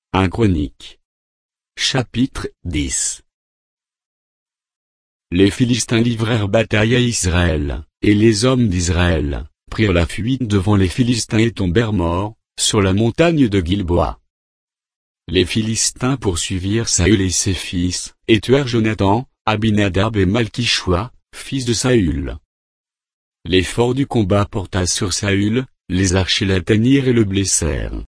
1 Chroniques. Chapitre 10. Les Philistins livrèrent bataille à Israël, et les hommes d'Israël prirent la fuite devant les Philistins et tombèrent morts, sur la montagne de Gilboa. Les Philistins poursuivirent Saül et ses fils, et tuèrent Jonathan, Abinadab et Malki-Shoua, fils de Saül. L'effort du combat porta sur Saül, les archers l'atteignirent et le blessèrent.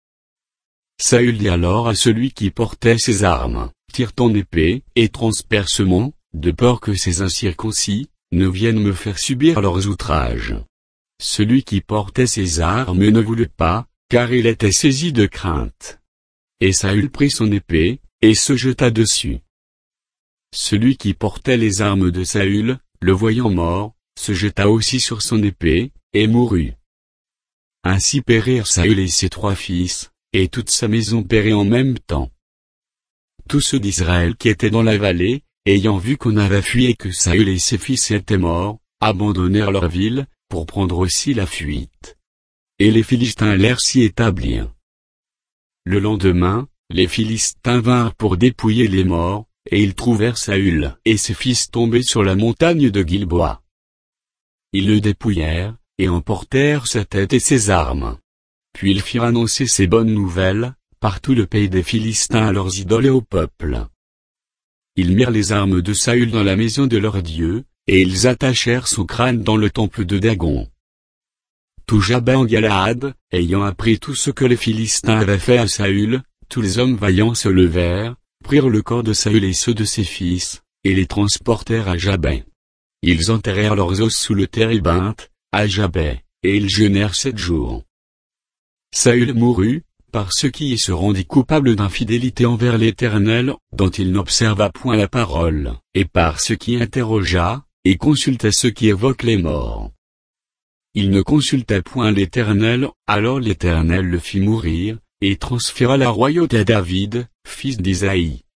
Saül dit alors à celui qui portait ses armes, tire ton épée, et transperce-moi, de peur que ces incirconcis ne viennent me faire subir leurs outrages. Celui qui portait ses armes ne voulut pas, car il était saisi de crainte. Et Saül prit son épée, et se jeta dessus. Celui qui portait les armes de Saül, le voyant mort, se jeta aussi sur son épée, et mourut. Ainsi périrent Saül et ses 3 fils, et toute sa maison périt en même temps. Tous ceux d'Israël qui étaient dans la vallée, ayant vu qu'on avait fui et que Saül et ses fils étaient morts, abandonnèrent leur ville, pour prendre aussi la fuite. Et les Philistins allèrent s'y établir. Le lendemain, les Philistins vinrent pour dépouiller les morts, et ils trouvèrent Saül et ses fils tombés sur la montagne de Gilboa. Ils le dépouillèrent, et emportèrent sa tête et ses armes. Puis ils firent annoncer ces bonnes nouvelles, par tout le pays des Philistins à leurs idoles et au peuple. Ils mirent les armes de Saül dans la maison de leur Dieu, et ils attachèrent son crâne dans le temple de Dagon. Tout Jabin en Galaad, ayant appris tout ce que les Philistins avaient fait à Saül, tous les hommes vaillants se levèrent, prirent le corps de Saül et ceux de ses fils, et les transportèrent à Jabin. Ils enterrèrent leurs os sous le térébinthe, à Jabin, et ils jeûnèrent 7 jours. Saül mourut, par ce qui se rendit coupable d'infidélité envers l'Éternel, dont il n'observa point la parole, et par ce qui interrogea, et consulta ceux qui évoquent les morts. Il ne consulta point l'Éternel, alors l'Éternel le fit mourir, et transféra la royauté à David, fils d'Isaïe.